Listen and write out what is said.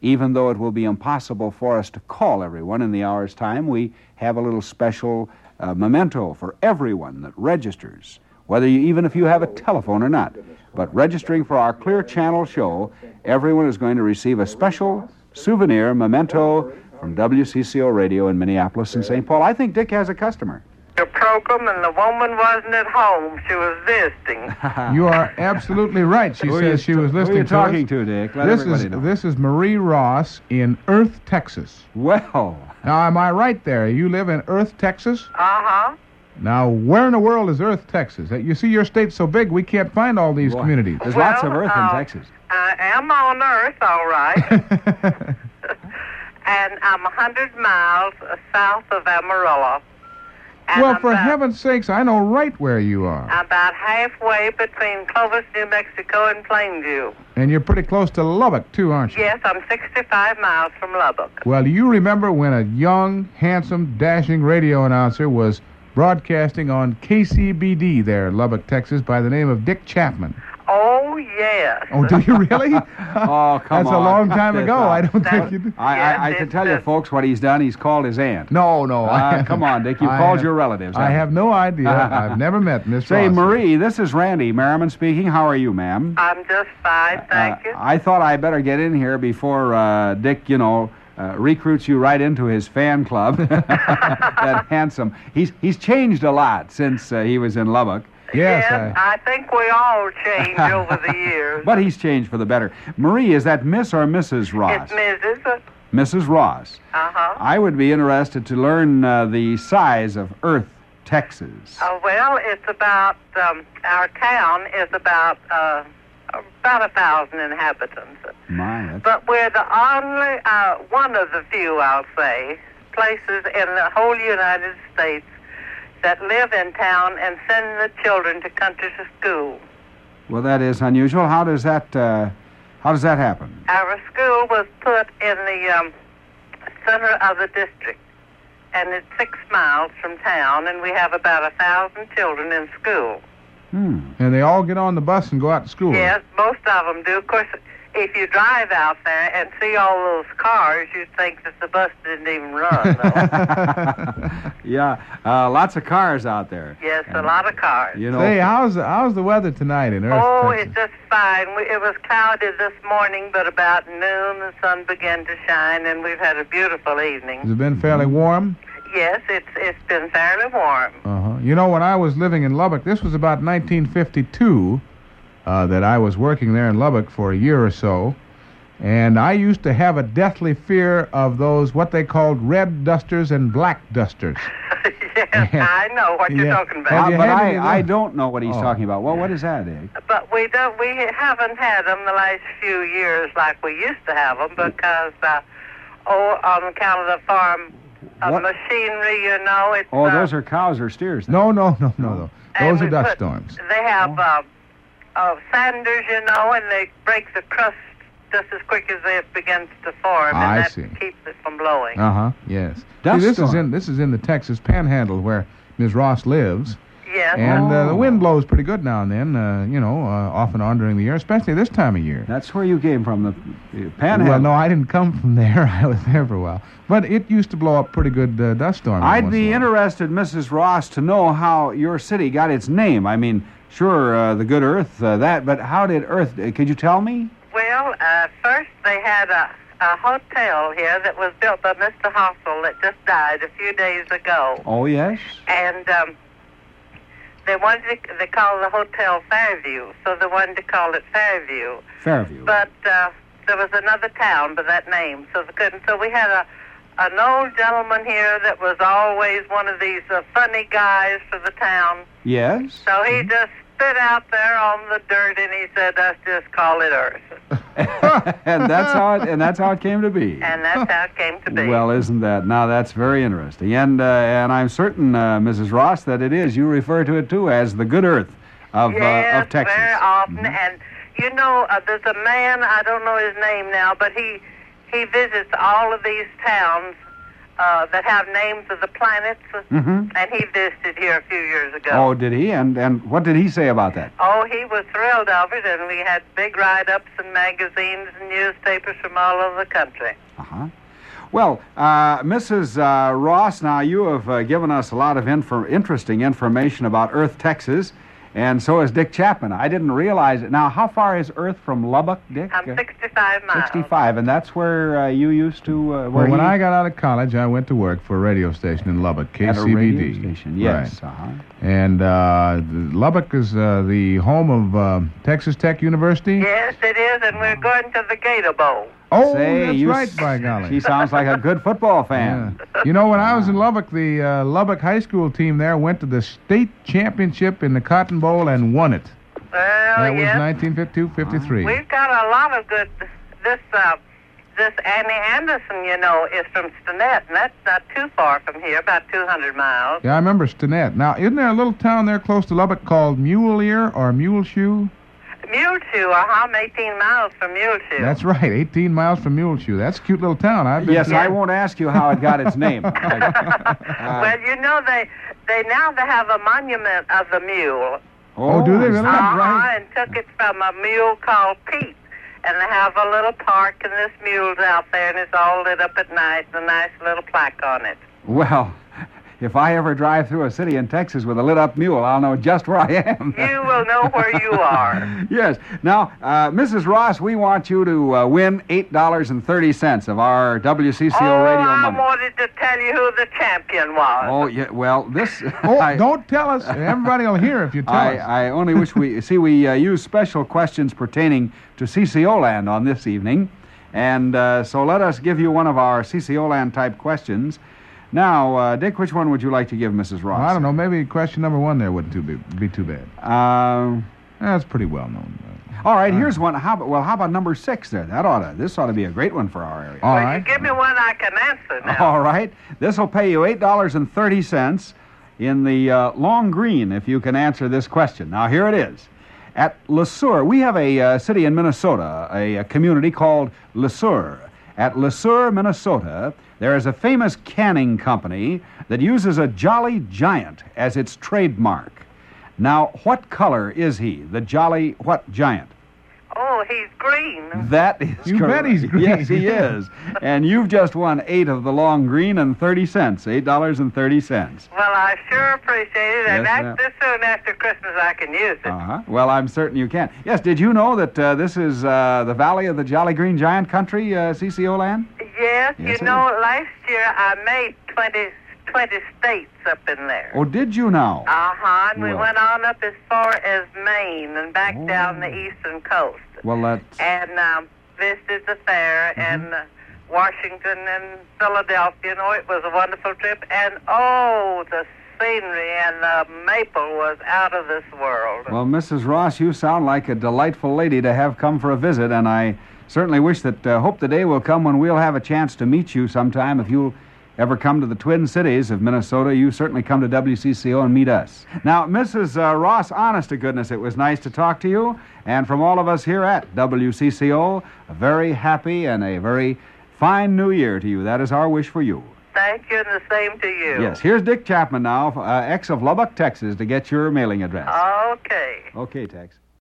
even though it will be impossible for us to call everyone in the hour's time, we have a little special memento for everyone that registers, even if you have a telephone or not. But registering for our Clear Channel show, everyone is going to receive a special souvenir memento from WCCO Radio in Minneapolis and St. Paul. I think Dick has a customer. Your program, and the woman wasn't at home. She was visiting. You are absolutely right. She says she was listening to us. Who are you talking to, Dick? Let everybody know. This is Marie Ross in Earth, Texas. Well. Now, am I right there? You live in Earth, Texas? Uh-huh. Now, where in the world is Earth, Texas? You see, your state's so big, we can't find all these communities. There's lots of Earth in Texas. I am on Earth, all right. And I'm 100 miles south of Amarillo. And well, for heaven's sakes, I know right where you are. About halfway between Clovis, New Mexico, and Plainview. And you're pretty close to Lubbock, too, aren't you? Yes, I'm 65 miles from Lubbock. Well, do you remember when a young, handsome, dashing radio announcer was broadcasting on KCBD there in Lubbock, Texas, by the name of Dick Chapman? Oh, yes. Oh, do you really? Oh, come on. That's a long time ago. I don't think you do. I can tell you, folks, what he's done. He's called his aunt. No. Come on, Dick. You called your relatives. I have no idea. I've never met Miss Ross. Say, Marie, this is Randy Merriman speaking. How are you, ma'am? I'm just fine, thank you. I thought I better get in here before Dick, recruits you right into his fan club. That handsome. He's changed a lot since he was in Lubbock. Yes, I think we all change over the years. But he's changed for the better. Marie, is that Miss or Mrs. Ross? It's Mrs. Mrs. Ross. Uh-huh. I would be interested to learn the size of Earth, Texas. Well, it's about, our town is about 1,000 inhabitants. But we're the only, one of the few, I'll say, places in the whole United States that live in town and send the children to country school. Well, that is unusual. How does that happen? Our school was put in the center of the district, and it's 6 miles from town, and we have about 1,000 children in school. And they all get on the bus and go out to school? Yes, most of them do. Of course, if you drive out there and see all those cars, you'd think that the bus didn't even run, though. Yeah, lots of cars out there. Yes, a lot of cars. Say, how's the weather tonight in Earth, Texas? It's just fine. It was cloudy this morning, but about noon the sun began to shine, and we've had a beautiful evening. Has it been fairly warm? Yes, it's been fairly warm. Uh-huh. When I was living in Lubbock, this was about 1952, that I was working there in Lubbock for a year or so, and I used to have a deathly fear of those, what they called red dusters and black dusters. Yes, I know what you're talking about. But I don't know what he's talking about. Well, what is that, Dick? But we haven't had them the last few years like we used to have them because, on account of the farm machinery, it's... Oh, those are cows or steers. No. Those are dust storms. They have sanders, and they break the crust just as quick as it begins to form, and that keeps it from blowing. Yes. Dust this is in the Texas Panhandle where Ms. Ross lives. Yes. And the wind blows pretty good now and then, off and on during the year, especially this time of year. That's where you came from, the Panhandle. Well, no, I didn't come from there. I was there for a while. But it used to blow up pretty good dust storms. I'd be interested, Mrs. Ross, to know how your city got its name. I mean, sure, the good Earth, but how did Earth... could you tell me? Well, first they had a hotel here that was built by Mr. Hossel that just died a few days ago. Oh, yes? And they wanted they call the hotel Fairview, so they wanted to call it Fairview. Fairview. But there was another town by that name, so they couldn't. So we had an old gentleman here that was always one of these funny guys for the town. Yes? So he just spit out there on the dirt, and he said, "Let's just call it Earth." and that's how it came to be. And that's how it came to be. Well, isn't that? Now that's very interesting. And I'm certain, Mrs. Ross, that it is. You refer to it too as the good Earth of Texas. Very often. And there's a man, I don't know his name now, but he visits all of these towns that have names of the planets. Mm-hmm. And he visited here a few years ago. Oh, did he? And what did he say about that? Oh, he was thrilled of it, and we had big write-ups in magazines and newspapers from all over the country. Uh-huh. Well, Mrs. Ross, now you have given us a lot of interesting information about Earth, Texas, and so has Dick Chapman. I didn't realize it. Now, how far is Earth from Lubbock, Dick? I'm 65 miles. 65, and that's where you used to... well, when I got out of college, I went to work for a radio station in Lubbock, KCBD. At a radio station, yes. Right. Uh-huh. And Lubbock is the home of Texas Tech University? Yes, it is, and we're going to the Gator Bowl. Oh, Say, that's right, by golly. She sounds like a good football fan. Yeah. You know, when I was in Lubbock, the Lubbock high school team there went to the state championship in the Cotton Bowl and won it. Well, That was yes. 1952-53. We've got a lot of good... This Annie Anderson, you know, is from Stinnett, and that's not too far from here, about 200 miles. Yeah, I remember Stinnett. Now, isn't there a little town there close to Lubbock called Mule Ear or Muleshoe? Muleshoe, I'm 18 miles from Muleshoe. That's right, 18 miles from Muleshoe. That's a cute little town. I've been Yes, to I won't ask you how it got its name. Well, you know, they have a monument of the mule. Oh, do they really? Right. And took it from a mule called Pete. And they have a little park, and this mule's out there, and it's all lit up at night, and a nice little plaque on it. Well, if I ever drive through a city in Texas with a lit-up mule, I'll know just where I am. You will know where you are. Yes. Now, Mrs. Ross, we want you to win $8.30 of our WCCO radio money. I wanted to tell you who the champion was. Oh, yeah. Well, this... Oh, don't tell us. Everybody will hear if you tell us. I only wish we... See, we use special questions pertaining to CCO Land on this evening. And so let us give you one of our CCO Land type questions. Now, Dick, which one would you like to give Mrs. Ross? I don't know. Maybe question number one there wouldn't be too bad. That's pretty well known. All right, here's one. How about number 6 there? This ought to be a great one for our area. All Well, right. you give me one I can answer now. All right. This will pay you $8.30 in the long green if you can answer this question. Now, here it is. At Le Sueur, we have a city in Minnesota, a community called Le Sueur. At Le Sueur, Minnesota, there is a famous canning company that uses a Jolly Giant as its trademark. Now, what color is he, the Jolly what giant? Oh, he's green. That is You correct. bet he's green. Yes, he is. And you've just won 8 of the long green and 30 cents, $8.30. Well, I sure appreciate it, and Yes, that's this soon after Christmas I can use it. Uh-huh. Well, I'm certain you can. Yes, did you know that this is the Valley of the Jolly Green Giant country, CCO Land? Yes, Yes, you know, last year I made 20 states up in there. Oh, did you now? Uh-huh, and we Well. went on up as far as Maine and back down the eastern coast. Well, that's... And visited the fair and Washington and Philadelphia. You know, it was a wonderful trip. And, the scenery and the maple was out of this world. Well, Mrs. Ross, you sound like a delightful lady to have come for a visit, and I certainly wish that, hope the day will come when we'll have a chance to meet you sometime. If you'll ever come to the Twin Cities of Minnesota, you certainly come to WCCO and meet us. Now, Mrs. Ross, honest to goodness, it was nice to talk to you. And from all of us here at WCCO, a very happy and a very fine new year to you. That is our wish for you. Thank you, and the same to you. Yes, here's Dick Chapman now, ex of Lubbock, Texas, to get your mailing address. Okay. Okay, Tex.